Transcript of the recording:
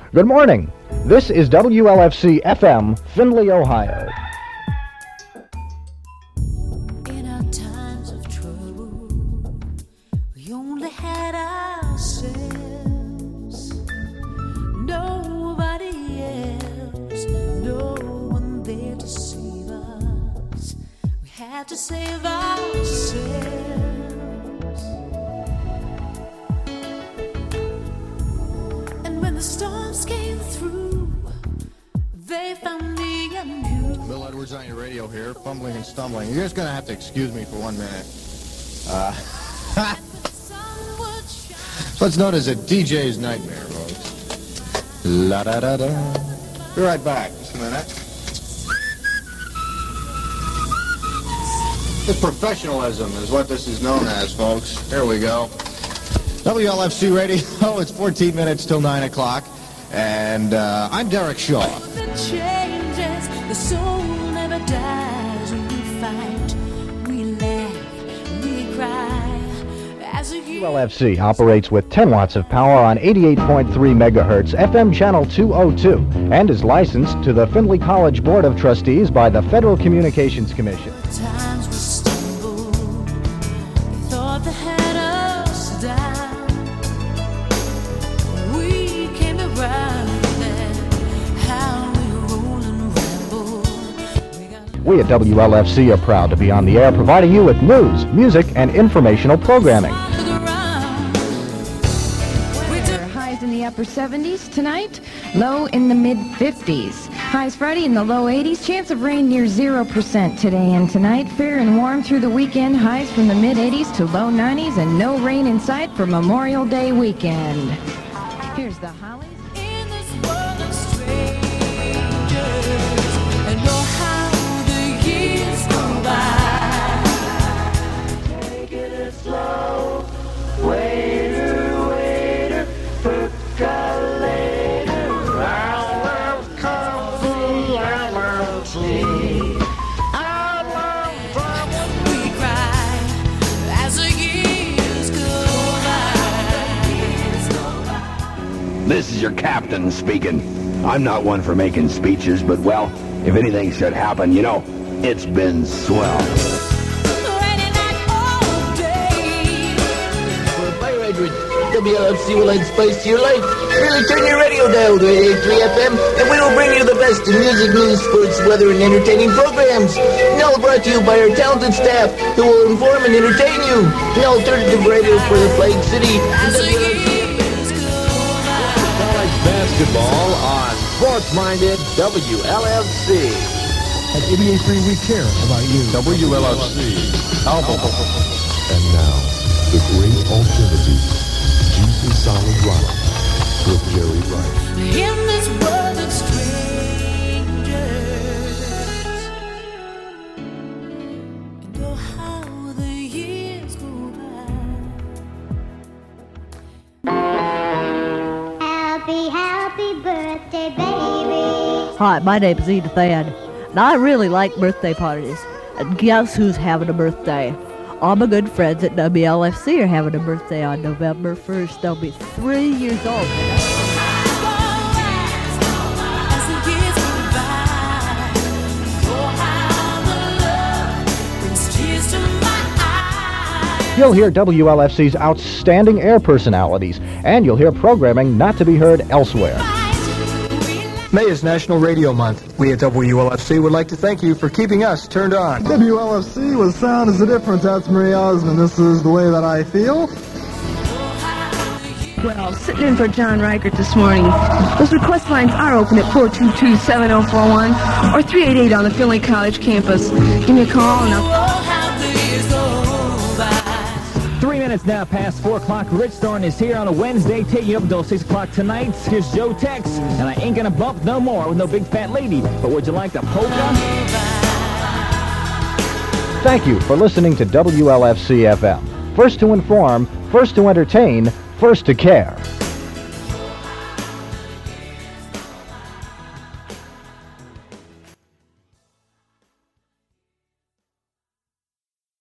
Good morning. This is WLFC FM, Findlay, Ohio. In our times of trouble, we only had ourselves. Nobody else, no one there to save us. We had to save ourselves. And when the storms came through, they found me anew. Bill Edwards on your radio here, fumbling and stumbling. You're just going to have to excuse me for 1 minute. So it's known as a DJ's nightmare, folks. La-da-da-da. Be right back. Just a minute. The professionalism is what this is known as, folks. Here we go. WLFC Radio. It's 14 minutes till 9 o'clock. And I'm Derek Shaw. The changes, the soul never dies. When we fight, we laugh, we cry. As a WLFC operates with 10 watts of power on 88.3 megahertz FM channel 202 and is licensed to the Findlay College Board of Trustees by the Federal Communications Commission. times we stumbled, they thought they had us down. We came around then, how we roll and ramble. We at WLFC are proud to be on the air providing you with news, music, and informational programming. Highs in the upper 70s tonight, low in the mid 50s. Highs Friday in the low 80s, chance of rain near 0% today and tonight. Fair and warm through the weekend, highs from the mid 80s to low 90s, and no rain in sight for Memorial Day weekend. Here's the Hollies. In this world of strangers, and know how the years go by. Take it slow, waiter, waiter, percolator. I love coffee, I love tea. I love trouble. We cry as the years go by. This is your captain speaking. I'm not one for making speeches, but, well, if anything should happen, you know, it's been swell. Rainy night all day. For a fire hydrant, WLFC will add spice to your life. Really turn your radio dial to 88.3 FM, and we will bring you the best in music, news, sports, weather, and entertaining programs. And all brought to you by our talented staff, who will inform and entertain you. An alternative radio for the Flag City. As the WLFC. years go by. College basketball on Sports-Minded WLFC. At 88.3, we care about you. WLFC. Album. And now, the great alternative, Jesus Solid Rock, with Jerry Wright. In this world of strangers, and oh how the years go by. Happy, happy birthday, baby. Hi, my name is Edith Ann, and I really like birthday parties. And guess who's having a birthday? All my good friends at WLFC are having a birthday on November 1st. They'll be 3 years old today. As the years go by, oh how the love brings tears to my eyes. You'll hear WLFC's outstanding air personalities, and you'll hear programming not to be heard elsewhere. May is National Radio Month. We at WLFC would like to thank you for keeping us turned on. WLFC with sound is the difference. That's Marie Osmond. This is the way that I feel. Well, sitting in for John Reichert this morning. Those request lines are open at 422-7041 or 388 on the Findlay College campus. Give me a call and I'll... Oh how the years go by. 3 minutes now past 4 o'clock. Rich Thorne is here on a Wednesday, taking you up until 6 o'clock tonight. Here's Joe Tex, and I ain't gonna bump no more with no big fat lady. But would you like the polka? Thank you for listening to WLFC FM. First to inform, first to entertain, first to care.